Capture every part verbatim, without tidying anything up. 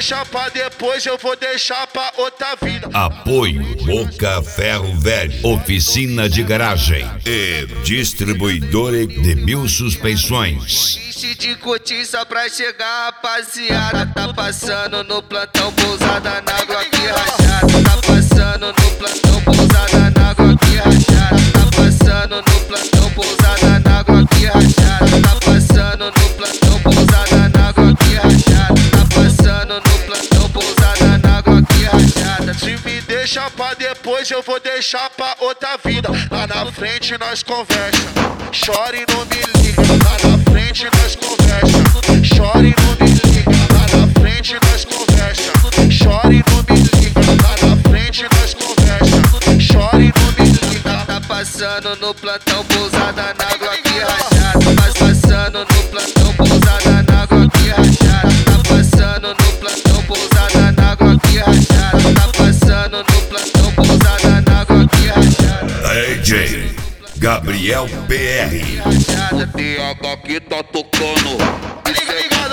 deixa pra depois, eu vou deixar pra outra vida. Apoio Boca Ferro Velho, oficina de garagem e distribuidora de mil suspensões. Enche de cotiça pra chegar, rapaziada. Tá passando no plantão, pousada na água aqui rachada. Tá passando no plantão, pousada na água aqui rachada. Tá passando no plantão, pousada na água aqui rachada. Tá passando no plantão, pousada na água aqui rachada. Tá passando no plantão, pousada na água aqui rachada. Se me deixa pra depois, eu vou deixar pra outra vida. Lá na frente nós conversa, chora e não me liga. Lá na frente nós conversa, chora e não me liga. Lá na frente nós conversa, chora e não me liga. Lá na frente nós conversa, chora e não me liga. Tá passando no plantão, pousada na água aqui rachada. Tá passando no plantão, pousada na água aqui rachada. Tá passando no plantão, pousada na água aqui rachada. Tá passando no plantão, pousada na água aqui rachada. D J Gabriel P R. Rachada, T H que tá tocando. Liga, ligado,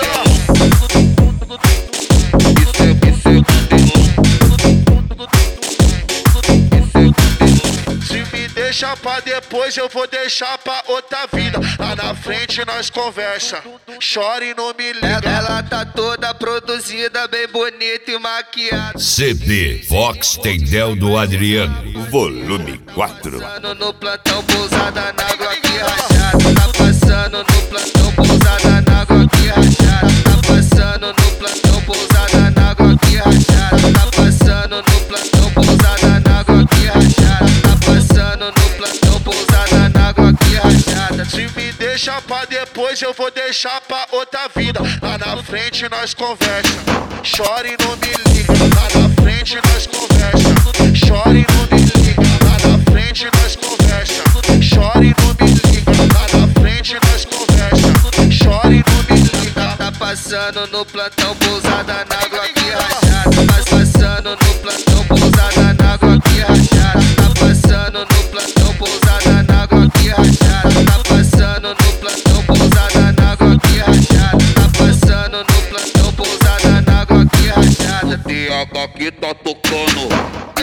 deixa pra depois, eu vou deixar pra outra vida. Lá na frente nós conversa, chora e não me liga. Ela tá toda produzida, bem bonita e maquiada. C D Fox Tendel do Adriano, volume quatro. Passando no plantão, pousada na água aqui rachada. Tá passando no plantão, pousada na água aqui rachada. Tá passando no plantão, pousada na água aqui rachada. Tá passando no plantão, pousada na água aqui rachada. Tá passando no plantão, pousada na água aqui rachada. Se me deixa pra depois, eu vou deixar pra outra vida. Lá na frente nós conversa, chora e não me liga. Lá na frente nós conversa, chora e não me liga. Lá na frente nós conversa, chora e não me liga. Lá na frente nós conversa, chora e não me liga. Tá passando no plantão, pousada na água aqui rachada. Tá passando no plantão, pousada na água aqui rachada. Tá passando no plantão, pousada na água aqui rachada. Tá passando no plantão, pousada na água aqui rachada. Tá passando no plantão, pousada na água aqui rachada. T H que tá tocando.